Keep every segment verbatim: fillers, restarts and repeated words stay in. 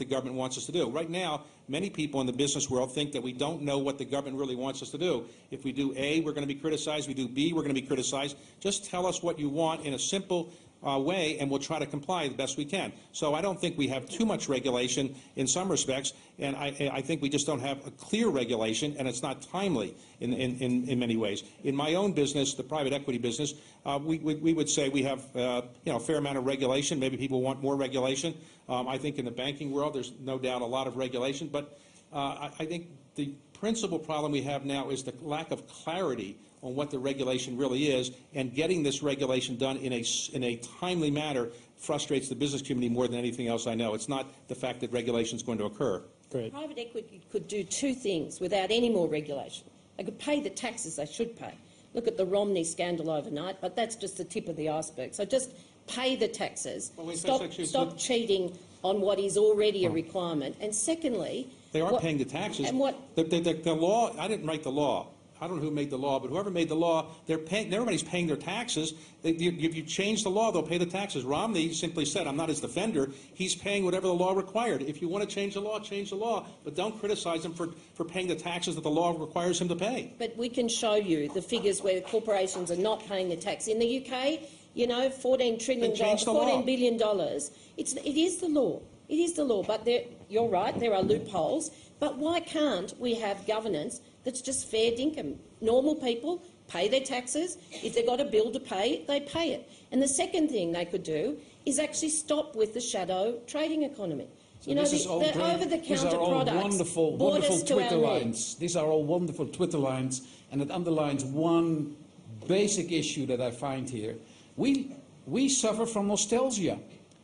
the government wants us to do. Right now, many people in the business world think that we don't know what the government really wants us to do. If we do A, we're going to be criticized. We do B, we're going to be criticized. Just tell us what you want in a simple uh, way, and we'll try to comply the best we can. So I don't think we have too much regulation in some respects, and I, I think we just don't have a clear regulation, and it's not timely in, in, in, in many ways. In my own business, the private equity business, uh, we, we, we would say we have uh, you know, a fair amount of regulation. Maybe people want more regulation. Um, I think in the banking world, there's no doubt a lot of regulation, but uh, I, I think the principal problem we have now is the lack of clarity on what the regulation really is, and getting this regulation done in a, in a timely manner frustrates the business community more than anything else I know. It's not the fact that regulation is going to occur. Great. Private equity could do two things without any more regulation. They could pay the taxes they should pay. Look at the Romney scandal overnight, but that's just the tip of the iceberg. So just pay the taxes, well, stop, actually, stop cheating on what is already a requirement. And secondly... They are what, paying the taxes. And what, the, the, the, the law, I didn't write the law. I don't know who made the law, but whoever made the law, they're paying, everybody's paying their taxes. They, you, if you change the law, they'll pay the taxes. Romney simply said, I'm not his defender, he's paying whatever the law required. If you want to change the law, change the law, but don't criticize him for, for paying the taxes that the law requires him to pay. But we can show you the figures where corporations are not paying the tax. In the U K, you know, fourteen trillion dollars, fourteen billion dollars. It's, it is the law. It is the law, but there, you're right, there are loopholes. But why can't we have governance that's just fair dinkum? Normal people pay their taxes. If they've got a bill to pay, they pay it. And the second thing they could do is actually stop with the shadow trading economy. So you know, this the, is all the great. over-the-counter These are all products wonderful, brought wonderful us to Twitter our lines. These are all wonderful Twitter lines, and it underlines one basic issue that I find here. We, we suffer from nostalgia,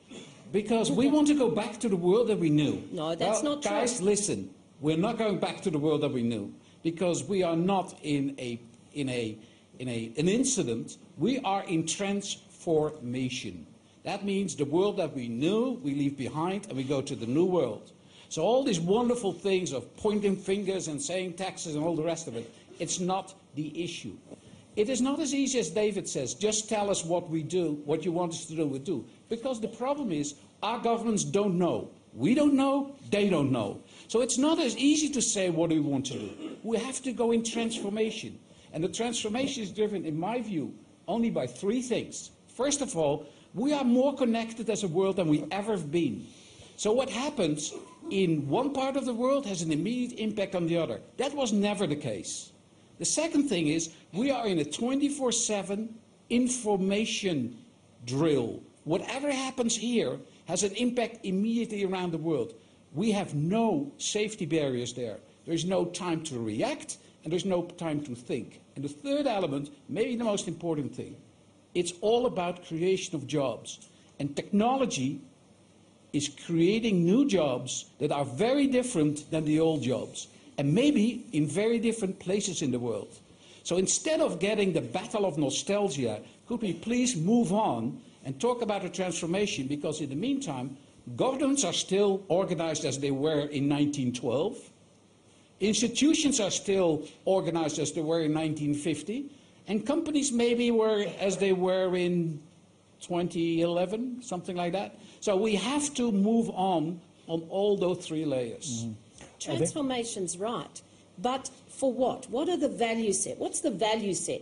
because we want to go back to the world that we knew. No, that's well, not true. Guys, listen. We're not going back to the world that we knew, because we are not in a in a in a an incident. We are in transformation. That means the world that we knew we leave behind and we go to the new world. So all these wonderful things of pointing fingers and saying taxes and all the rest of it, it's not the issue. It is not as easy as David says, just tell us what we do, what you want us to do, we do. Because the problem is our governments don't know. We don't know, they don't know. So it's not as easy to say what we want to do. We have to go in transformation. And the transformation is driven, in my view, only by three things. First of all, we are more connected as a world than we ever have been. So what happens in one part of the world has an immediate impact on the other. That was never the case. The second thing is we are in a twenty-four seven information drill. Whatever happens here has an impact immediately around the world. We have no safety barriers there. There is no time to react, and there's no time to think. And the third element, maybe the most important thing, it's all about creation of jobs. And technology is creating new jobs that are very different than the old jobs, and maybe in very different places in the world. So instead of getting the battle of nostalgia, could we please move on and talk about a transformation, because in the meantime, governments are still organized as they were in nineteen twelve. Institutions are still organized as they were in nineteen fifty. And companies maybe were as they were in twenty eleven, something like that. So we have to move on on all those three layers. Mm-hmm. Transformation's right. But for what? What are the value set? What's the value set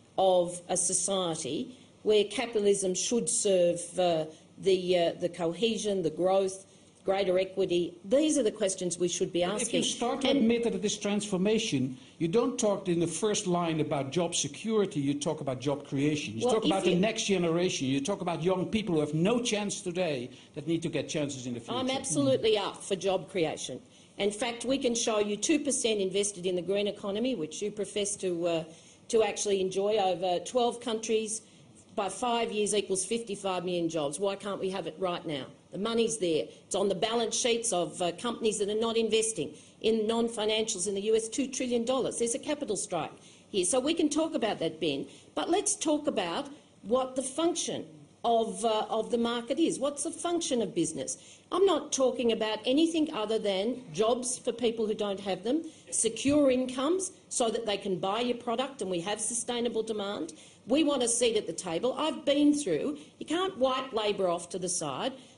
of a society where capitalism should serve uh, the, uh, the cohesion, the growth, greater equity? These are the questions we should be asking. If you start to and admit that it is transformation, you don't talk in the first line about job security, you talk about job creation. You well, talk about you, the next generation. You talk about young people who have no chance today that need to get chances in the future. I'm absolutely mm. up for job creation. In fact, we can show you two percent invested in the green economy, which you profess to, uh, to actually enjoy over twelve countries. By five years equals fifty-five million jobs. Why can't we have it right now? The money's there. It's on the balance sheets of uh, companies that are not investing in non-financials in the U S, two trillion dollars. There's a capital strike here. So we can talk about that, Ben. But let's talk about what the function of, uh, of the market is. What's the function of business? I'm not talking about anything other than jobs for people who don't have them, secure incomes so that they can buy your product and we have sustainable demand. We want a seat at the table. I've been through. You can't wipe Labor off to the side.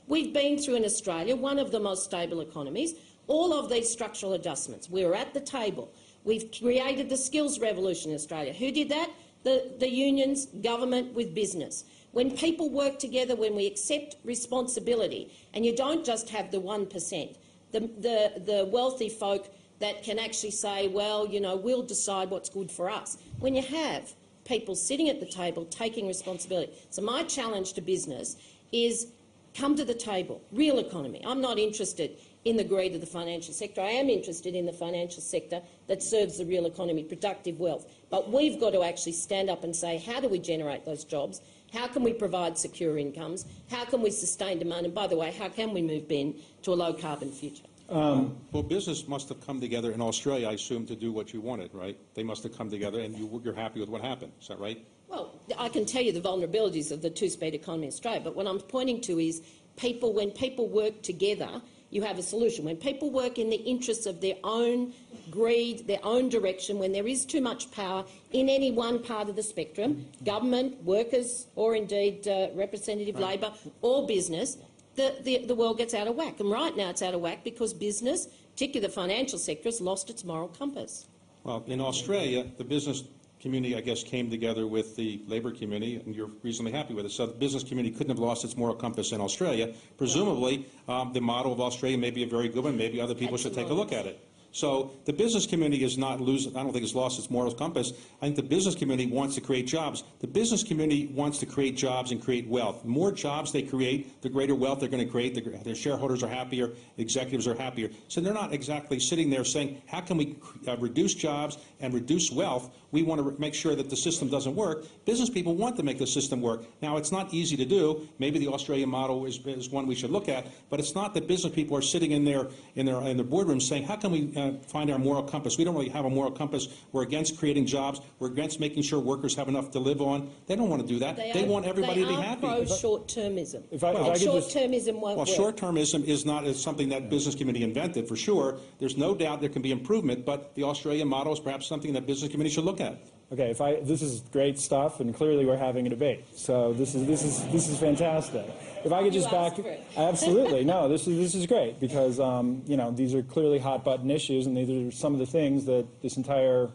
We've been through in Australia, one of the most stable economies, all of these structural adjustments. We were at the table. We've created the skills revolution in Australia. Who did that? The, the unions, government with business. When people work together, when we accept responsibility, and you don't just have the one percent, the, the, the wealthy folk that can actually say, well, you know, we'll decide what's good for us. When you have people sitting at the table taking responsibility. So my challenge to business is come to the table, real economy. I'm not interested in the greed of the financial sector. I am interested in the financial sector that serves the real economy, productive wealth. But we've got to actually stand up and say, how do we generate those jobs? How can we provide secure incomes? How can we sustain demand? And by the way, how can we move Ben to a low-carbon future? Um, well, business must have come together in Australia, I assume, to do what you wanted, right? They must have come together, and you, you're happy with what happened. Is that right? Well, I can tell you the vulnerabilities of the two-speed economy in Australia, but what I'm pointing to is people, when people work together, you have a solution. When people work in the interests of their own greed, their own direction, when there is too much power in any one part of the spectrum, government, workers, or indeed uh, representative right. labour or business, the, the, the world gets out of whack. And right now it's out of whack because business, particularly the financial sector, has lost its moral compass. Well, in Australia, the business community, I guess, came together with the labour community, and you're reasonably happy with it. So the business community couldn't have lost its moral compass in Australia. Presumably, um, the model of Australia may be a very good one. Maybe other people should take a look at it. So the business community is not losing, I don't think it's lost its moral compass. I think the business community wants to create jobs. The business community wants to create jobs and create wealth. The more jobs they create, the greater wealth they're going to create. The, their shareholders are happier, executives are happier. So they're not exactly sitting there saying, how can we uh, reduce jobs and reduce wealth? We want to make sure that the system doesn't work. Business people want to make the system work. Now, it's not easy to do. Maybe the Australian model is, is one we should look at, but it's not that business people are sitting in their, in their, in their boardrooms saying, how can we uh, find our moral compass? We don't really have a moral compass. We're against creating jobs. We're against making sure workers have enough to live on. They don't want to do that. They, they are, want everybody to be happy. They are pro-short-termism. If I, if and I short-termism won't Well, work. short-termism is not is something that business community invented, for sure. There's no doubt there can be improvement, but the Australian model is perhaps something that business community should look at. Okay, if I, this is great stuff, and clearly we're having a debate. So this is this is this is fantastic. If I could just You back, asked for it. absolutely, no, this is this is great because um, you know these are clearly hot button issues, and these are some of the things that this entire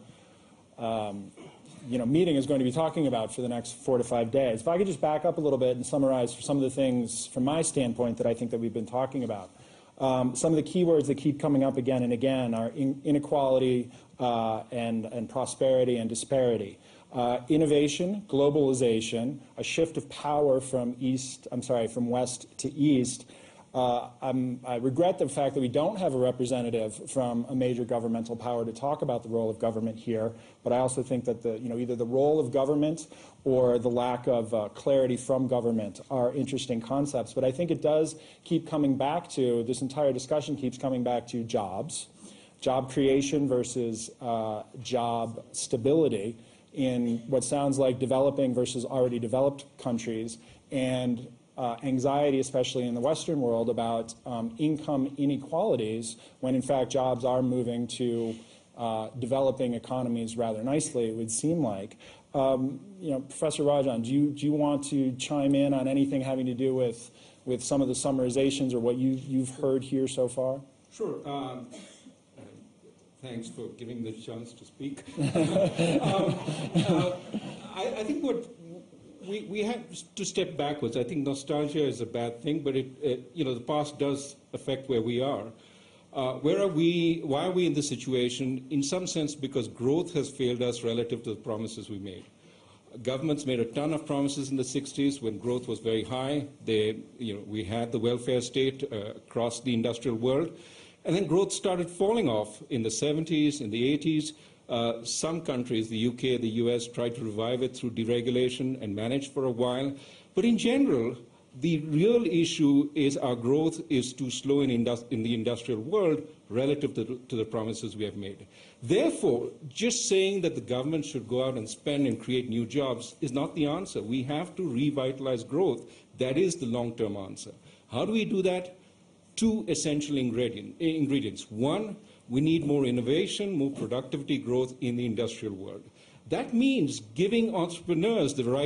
um, you know meeting is going to be talking about for the next four to five days. If I could just back up a little bit and summarize some of the things from my standpoint that I think that we've been talking about. Um, some of the keywords that keep coming up again and again are in, inequality uh, and, and prosperity and disparity. Uh, innovation, globalization, a shift of power from east, I'm sorry, from west to east. Uh, I'm, I regret the fact that we don't have a representative from a major governmental power to talk about the role of government here, but I also think that the, you know, either the role of government or the lack of uh, clarity from government are interesting concepts. But I think it does keep coming back to, this entire discussion keeps coming back to jobs, job creation versus uh, job stability in what sounds like developing versus already developed countries, and Uh, anxiety, especially in the Western world, about um, income inequalities, when in fact jobs are moving to uh, developing economies rather nicely, it would seem like. Um, you know, Professor Rajan, do you, do you want to chime in on anything having to do with, with some of the summarizations or what you, you've heard here so far? Sure. Um, thanks for giving the chance to speak. um, uh, I, I think what We, we have to step backwards. I think nostalgia is a bad thing, but it, it, you know, the past does affect where we are. Uh, where are we? Why are we in this situation? In some sense, because growth has failed us relative to the promises we made. Governments made a ton of promises in the sixties when growth was very high. They, you know, we had the welfare state uh, across the industrial world, and then growth started falling off in the seventies, in the eighties. Uh, some countries, the U K, the U S, tried to revive it through deregulation and managed for a while. But in general, the real issue is our growth is too slow in, indus in the industrial world relative to, to the promises we have made. Therefore, just saying that the government should go out and spend and create new jobs is not the answer. We have to revitalize growth. That is the long-term answer. How do we do that? Two essential ingredient, ingredients. One, we need more innovation, more productivity growth in the industrial world. That means giving entrepreneurs the right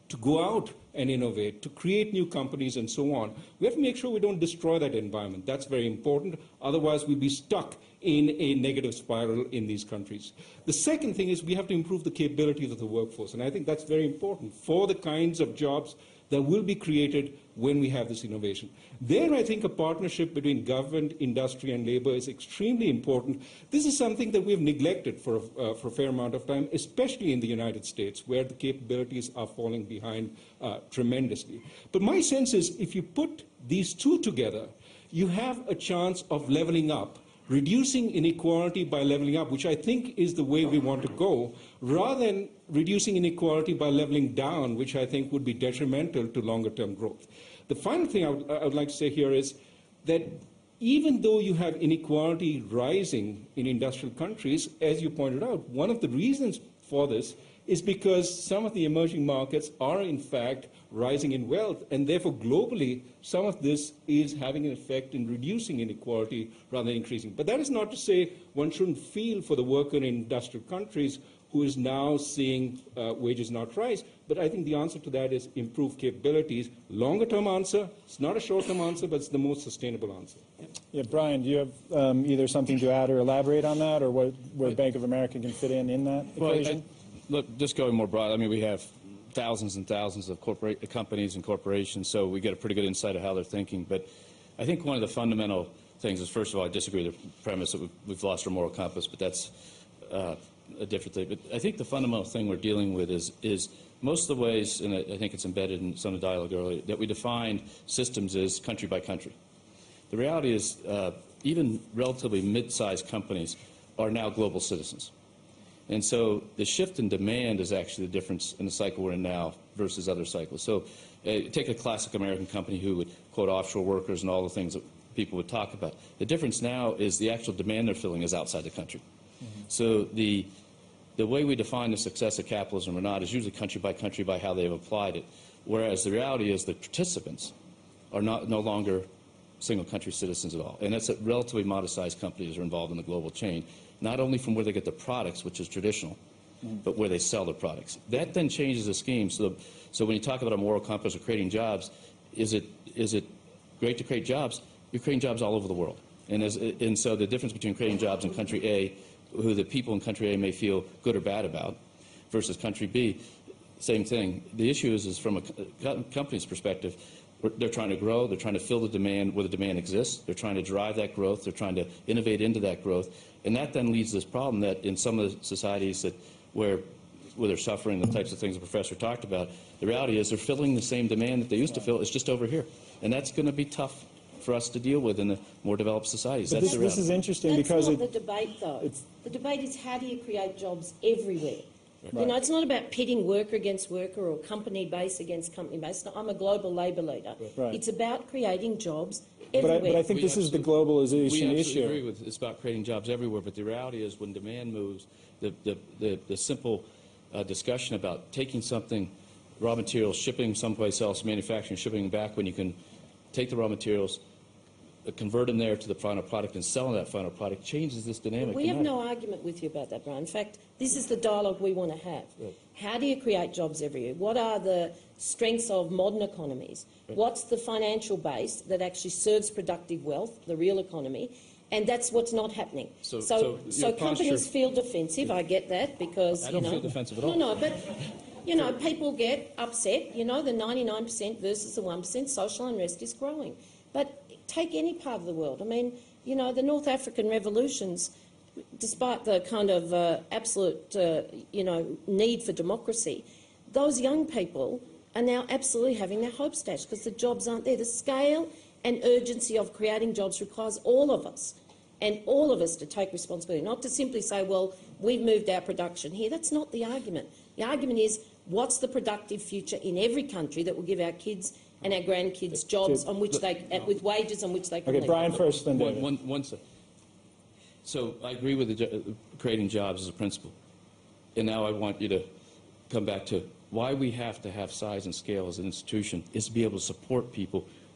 to go out and innovate, to create new companies and so on. We have to make sure we don't destroy that environment. That's very important. Otherwise, we'll be stuck in a negative spiral in these countries. The second thing is we have to improve the capabilities of the workforce, and I think that's very important for the kinds of jobs that will be created when we have this innovation. There, I think a partnership between government, industry, and labor is extremely important. This is something that we've neglected for a, uh, for a fair amount of time, especially in the United States, where the capabilities are falling behind uh, tremendously. But my sense is if you put these two together, you have a chance of leveling up, reducing inequality by leveling up, which I think is the way we want to go, rather than reducing inequality by leveling down, which I think would be detrimental to longer-term growth. The final thing I would, I would like to say here is that even though you have inequality rising in industrial countries, as you pointed out, one of the reasons for this is because some of the emerging markets are, in fact, rising in wealth, and therefore, globally, some of this is having an effect in reducing inequality rather than increasing. But that is not to say one shouldn't feel for the worker in industrial countries who is now seeing uh, wages not rise. But I think the answer to that is improved capabilities. Longer-term answer, it's not a short-term answer, but it's the most sustainable answer. Yeah, Brian, do you have um, either something to add or elaborate on that, or what, where Bank of America can fit in in that Well, equation? I, look, just going more broad, I mean, we have thousands and thousands of corporate companies and corporations, so we get a pretty good insight of how they're thinking. But I think one of the fundamental things is, first of all, I disagree with the premise that we've, we've lost our moral compass, but that's uh, a different thing. But I think the fundamental thing we're dealing with is, is most of the ways, and I, I think it's embedded in some of the dialogue earlier, that we define systems is country by country. The reality is uh, even relatively mid-sized companies are now global citizens. And so the shift in demand is actually the difference in the cycle we're in now versus other cycles. So uh, take a classic American company who would quote offshore workers and all the things that people would talk about. The difference now is the actual demand they're filling is outside the country. Mm-hmm. So the, the way we define the success of capitalism or not is usually country by country by how they've applied it, whereas the reality is the participants are not, no longer single country citizens at all. And that's a relatively modest-sized companies that are involved in the global chain, not only from where they get the products, which is traditional, mm. but where they sell the products. That then changes the scheme. So, the, so when you talk about a moral compass or creating jobs, is it, is it great to create jobs? You're creating jobs all over the world. And, as, and so the difference between creating jobs in country A, who the people in country A may feel good or bad about, versus country B, same thing. The issue is, is from a company's perspective, they're trying to grow, they're trying to fill the demand where the demand exists, they're trying to drive that growth, they're trying to innovate into that growth, and that then leads to this problem that in some of the societies that where, where they're suffering the types of things the professor talked about, the reality is they're filling the same demand that they used to fill, it's just over here. And that's going to be tough for us to deal with in the more developed societies. But That's this, the this is interesting That's because not it, the debate, though. it's- The debate is how do you create jobs everywhere? Right. You know, it's not about pitting worker against worker or company base against company base. No, I'm a global labour leader. Right. It's about creating jobs but I, everywhere. but I think We this is the absolutely- globalization We absolutely issue. agree with it's about creating jobs everywhere, but the reality is when demand moves, the, the, the, the simple uh, discussion about taking something, raw materials, shipping someplace else, manufacturing, shipping back when you can take the raw materials, uh, convert them there to the final product and sell that final product changes this dynamic. We have dramatically. no argument with you about that, Brian. In fact, this is the dialogue we want to have. Right. How do you create jobs everywhere? What are the strengths of modern economies? Right. What's the financial base that actually serves productive wealth, the real economy? And that's what's not happening. So- so, so so your companies posture- feel defensive. I get that because I don't you know. feel defensive at no, all. No, but you know, people get upset. You know, the ninety-nine percent versus the one percent. Social unrest is growing. But take any part of the world. I mean, you know, the North African revolutions, despite the kind of uh, absolute, uh, you know, need for democracy, those young people are now absolutely having their hopes dashed because the jobs aren't there. The scale and urgency of creating jobs requires all of us and all of us to take responsibility, not to simply say, well, we've moved our production here. That's not the argument. The argument is what's the productive future in every country that will give our kids and our grandkids jobs on which they, uh, with wages on which they can Okay, live. Brian first, then One, David. one, one sec. So I agree with the, jo- creating jobs as a principle. And now I want you to come back to why we have to have size and scale as an institution is to be able to support people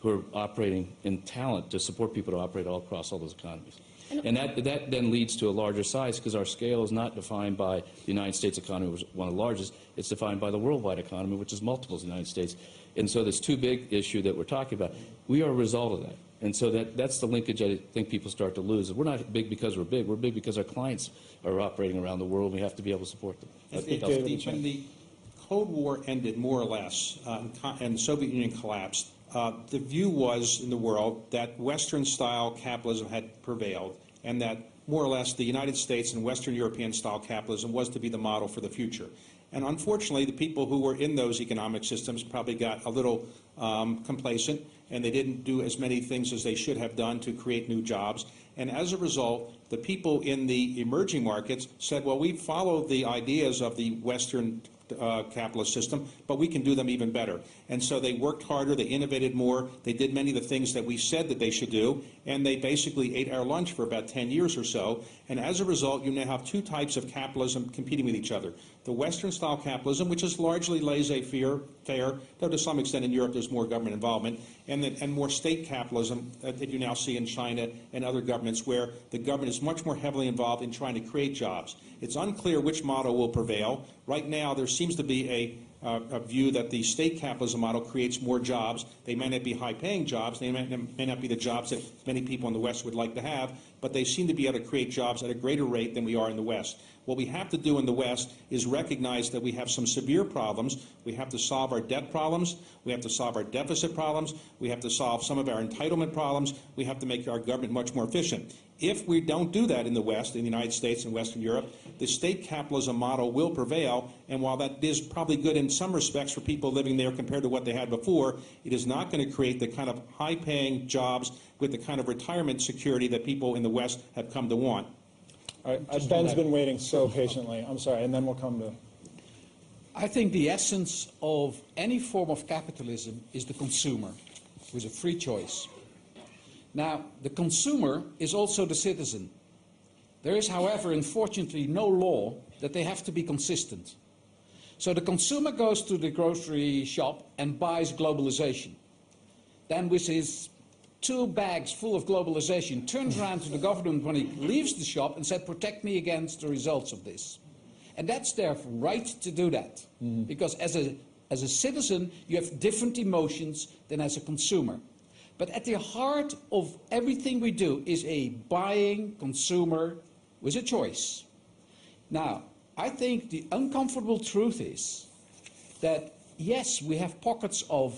who are operating in talent to support people to operate all across all those economies. And that, that then leads to a larger size, because our scale is not defined by the United States economy, which is one of the largest. It's defined by the worldwide economy, which is multiples of the United States. And so this too big issue that we're talking about, we are a result of that. And so that, that's the linkage I think people start to lose. We're not big because we're big. We're big because our clients are operating around the world. We have to be able to support them. I If- think if I'll- the- When the Cold War ended, more or less, uh, and co- and the Soviet Union collapsed, uh, the view was in the world that Western-style capitalism had prevailed, and that more or less the United States and Western European-style capitalism was to be the model for the future. And unfortunately, the people who were in those economic systems probably got a little um, complacent, and they didn't do as many things as they should have done to create new jobs. And as a result, the people in the emerging markets said, well, we follow the ideas of the Western uh, capitalist system, but we can do them even better. And so they worked harder, they innovated more, they did many of the things that we said that they should do, and they basically ate our lunch for about ten years or so. And as a result, you now have two types of capitalism competing with each other. The Western-style capitalism, which is largely laissez-faire, fair, though to some extent in Europe there's more government involvement, and, the, and more state capitalism that, that you now see in China and other governments, where the government is much more heavily involved in trying to create jobs. It's unclear which model will prevail. Right now there seems to be a Uh, a view that the state capitalism model creates more jobs. They may not be high-paying jobs. They may, may not be the jobs that many people in the West would like to have, but they seem to be able to create jobs at a greater rate than we are in the West. What we have to do in the West is recognize that we have some severe problems. We have to solve our debt problems. We have to solve our deficit problems. We have to solve some of our entitlement problems. We have to make our government much more efficient. If we don't do that in the West, in the United States and Western Europe, the state capitalism model will prevail, and while that is probably good in some respects for people living there compared to what they had before, it is not going to create the kind of high-paying jobs with the kind of retirement security that people in the West have come to want. All right, uh, Ben's been waiting so patiently. I'm sorry, and then we'll come to... I think the essence of any form of capitalism is the consumer, with a free choice. Now, the consumer is also the citizen. There is, however, unfortunately, no law that they have to be consistent. So the consumer goes to the grocery shop and buys globalization. Then with his two bags full of globalization, turns around to the government when he leaves the shop and said, protect me against the results of this. And that's their right to do that. Mm-hmm. Because as a, as a citizen, you have different emotions than as a consumer. But at the heart of everything we do is a buying consumer with a choice. Now, I think the uncomfortable truth is that, yes, we have pockets of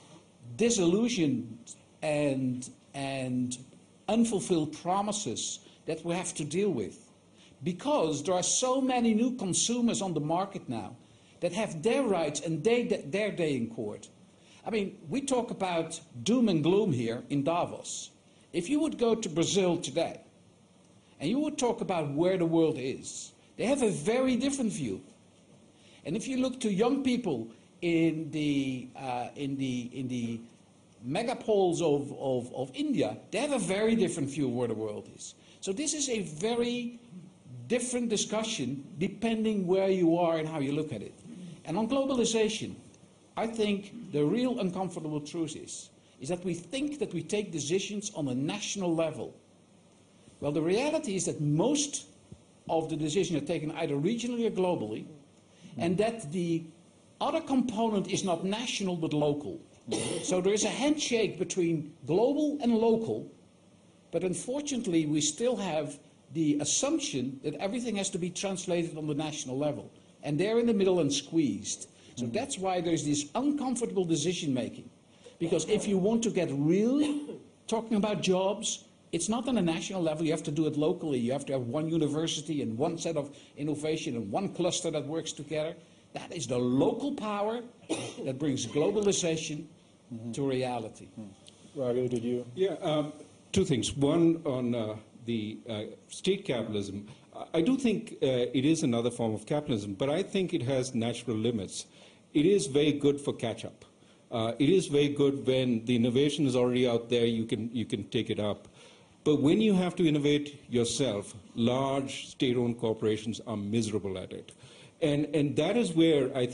disillusion and, and unfulfilled promises that we have to deal with. Because there are so many new consumers on the market now that have their rights and they, their day in court. I mean, we talk about doom and gloom here in Davos. If you would go to Brazil today and you would talk about where the world is, they have a very different view. And if you look to young people in the, uh, in the, in the megapoles of, of, of India, they have a very different view of where the world is. So this is a very different discussion depending where you are and how you look at it. And on globalization, I think the real uncomfortable truth is, is that we think that we take decisions on a national level. Well, the reality is that most of the decisions are taken either regionally or globally, and that the other component is not national but local. So there is a handshake between global and local, but unfortunately we still have the assumption that everything has to be translated on the national level. And they're in the middle and squeezed. So that's why there's this uncomfortable decision-making. Because if you want to get really talking about jobs, it's not on a national level. You have to do it locally. You have to have one university and one set of innovation and one cluster that works together. That is the local power that brings globalization mm-hmm. to reality. Mm-hmm. Raghu, did you? Yeah, um, two things. One on uh, the uh, state capitalism. I do think uh, it is another form of capitalism, but I think it has natural limits. It is very good for catch-up. Uh, it is very good when the innovation is already out there, you can, you can take it up. But when you have to innovate yourself, large state-owned corporations are miserable at it. And, and that is where I think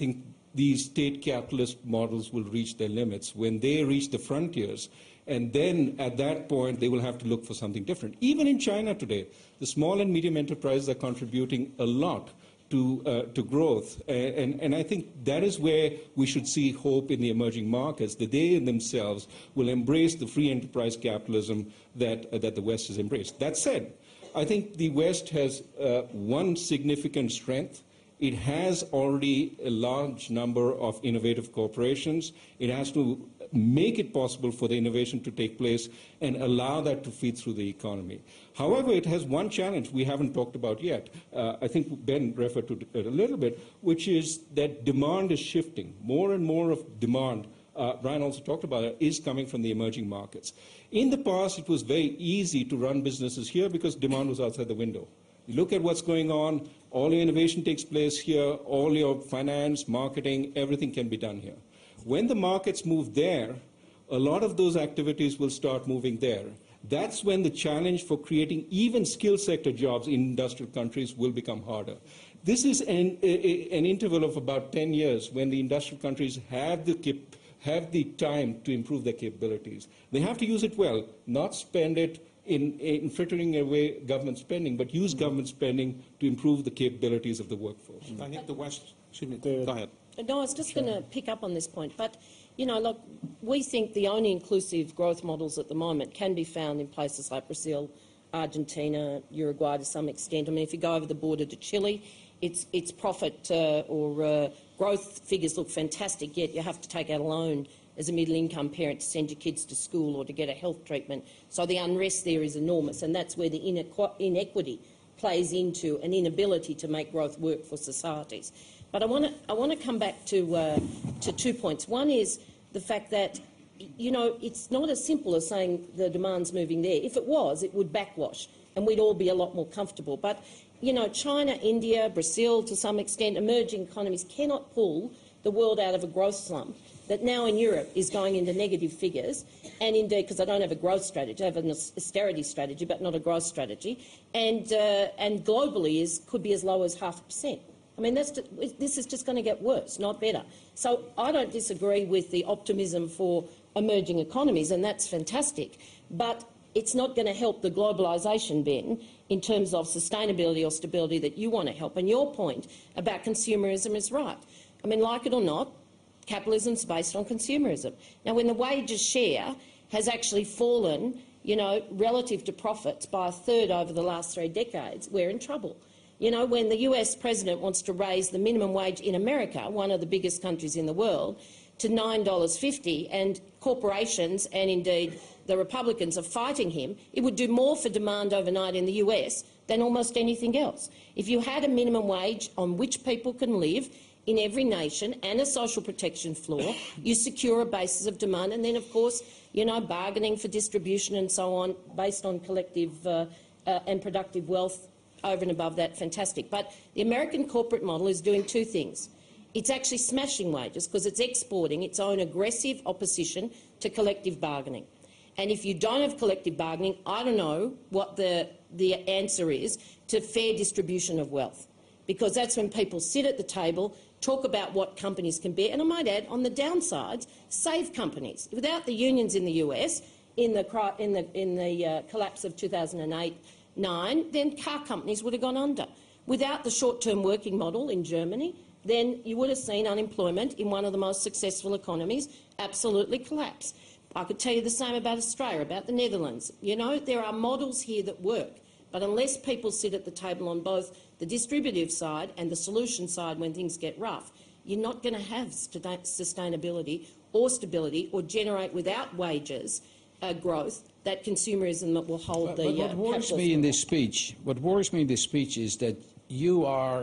these state capitalist models will reach their limits, when they reach the frontiers. And then at that point, they will have to look for something different. Even in China today, the small and medium enterprises are contributing a lot to, uh, to growth. Uh, and, and I think that is where we should see hope in the emerging markets, that they themselves will embrace the free enterprise capitalism that, uh, that the West has embraced. That said, I think the West has uh, one significant strength. It has already a large number of innovative corporations. It has to make it possible for the innovation to take place and allow that to feed through the economy. However, it has one challenge we haven't talked about yet. Uh, I think Ben referred to it a little bit, which is that demand is shifting. More and more of demand, uh, Brian also talked about it, is coming from the emerging markets. In the past, it was very easy to run businesses here because demand was outside the window. You look at what's going on, all your innovation takes place here, all your finance, marketing, everything can be done here. When the markets move there, a lot of those activities will start moving there. That's when the challenge for creating even skill sector jobs in industrial countries will become harder. This is an, a, an interval of about ten years when the industrial countries have the, cap have the time to improve their capabilities. They have to use it well, not spend it in, in frittering away government spending, but use government spending to improve the capabilities of the workforce. I think the West, excuse me, David. go ahead. No, I was just going to pick up on this point, but, you know, look, we think the only inclusive growth models at the moment can be found in places like Brazil, Argentina, Uruguay to some extent. I mean, if you go over the border to Chile, its, its profit uh, or uh, growth figures look fantastic, yet you have to take out a loan as a middle-income parent to send your kids to school or to get a health treatment. So the unrest there is enormous, and that's where the inequ inequity plays into an inability to make growth work for societies. But I want to I want to come back to uh, to two points. One is the fact that, you know, it's not as simple as saying the demand's moving there. If it was, it would backwash, and we'd all be a lot more comfortable. But, you know, China, India, Brazil, to some extent, emerging economies cannot pull the world out of a growth slump that now in Europe is going into negative figures, and indeed, because I don't have a growth strategy, I have an austerity strategy, but not a growth strategy, and uh, and globally is could be as low as half a percent. I mean, that's just, this is just going to get worse, not better. So I don't disagree with the optimism for emerging economies, and that's fantastic. But it's not going to help the globalisation, Ben, in terms of sustainability or stability that you want to help. And your point about consumerism is right. I mean, like it or not, capitalism is based on consumerism. Now, when the wages share has actually fallen, you know, relative to profits by a third over the last three decades, we're in trouble. You know, when the U S president wants to raise the minimum wage in America, one of the biggest countries in the world, to nine dollars fifty, and corporations and indeed the Republicans are fighting him, it would do more for demand overnight in the U S than almost anything else. If you had a minimum wage on which people can live in every nation and a social protection floor, you secure a basis of demand, and then, of course, you know, bargaining for distribution and so on based on collective uh, uh, and productive wealth over and above that, fantastic. But the American corporate model is doing two things. It's actually smashing wages because it's exporting its own aggressive opposition to collective bargaining. And if you don't have collective bargaining, I don't know what the, the answer is to fair distribution of wealth, because that's when people sit at the table, talk about what companies can bear, and I might add, on the downsides, save companies. Without the unions in the U S, in the, in the, in the uh, collapse of two thousand eight, nine, then car companies would have gone under. Without the short-term working model in Germany, then you would have seen unemployment in one of the most successful economies absolutely collapse. I could tell you the same about Australia, about the Netherlands. You know, there are models here that work, but unless people sit at the table on both the distributive side and the solution side when things get rough, you're not going to have sustainability or stability or generate without wages uh, growth that consumerism that will hold But, the but what uh, worries me in this speech, what worries me in this speech is that you are,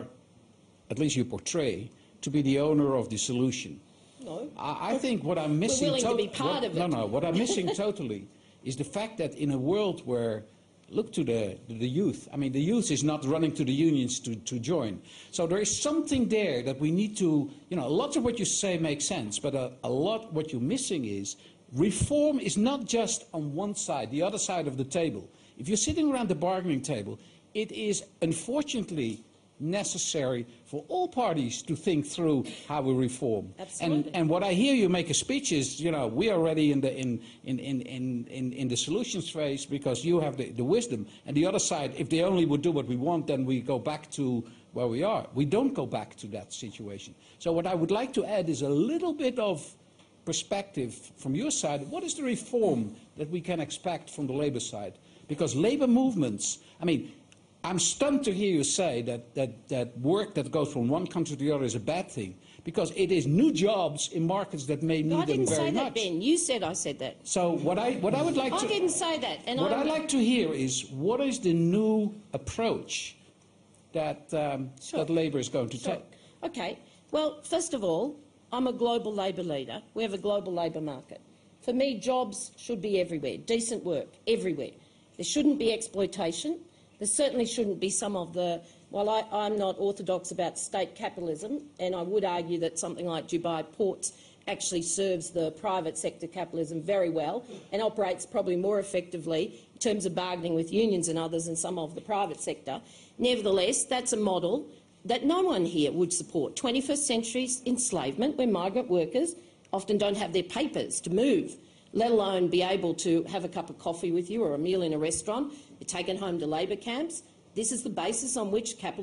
at least you portray, to be the owner of the solution. No. I, I think what I'm missing. willing to be part what, of No, it. no. What I'm missing totally is the fact that in a world where, look to the the youth. I mean, the youth is not running to the unions to to join. So there is something there that we need to. You know, a lot of what you say makes sense, but a, a lot what you're missing is. Reform is not just on one side, the other side of the table. If you're sitting around the bargaining table, it is unfortunately necessary for all parties to think through how we reform. Absolutely. And, and what I hear you make a speech is, you know, we are already in the, in, in, in, in, in, in the solutions phase because you have the, the wisdom. And the other side, if they only would do what we want, then we go back to where we are. We don't go back to that situation. So what I would like to add is a little bit of perspective from your side. What is the reform that we can expect from the Labour side? Because Labour movements, I mean, I'm stunned to hear you say that, that, that work that goes from one country to the other is a bad thing, because it is new jobs in markets that may need I them didn't very say that, much. Ben. You said I said that. So what I, what I would like I to... didn't say that. And What I, I'd like to hear is, what is the new approach that, um, Sure. that Labour is going to Sure. take? Okay. Well, first of all, I'm a global labour leader. We have a global labour market. For me, jobs should be everywhere, decent work, everywhere. There shouldn't be exploitation. There certainly shouldn't be some of the... While I, I'm not orthodox about state capitalism, and I would argue that something like Dubai Ports actually serves the private sector capitalism very well and operates probably more effectively in terms of bargaining with unions and others than some of the private sector. Nevertheless, that's a model that no one here would support. twenty-first century enslavement, where migrant workers often don't have their papers to move, let alone be able to have a cup of coffee with you or a meal in a restaurant. You're taken home to labour camps. This is the basis on which capital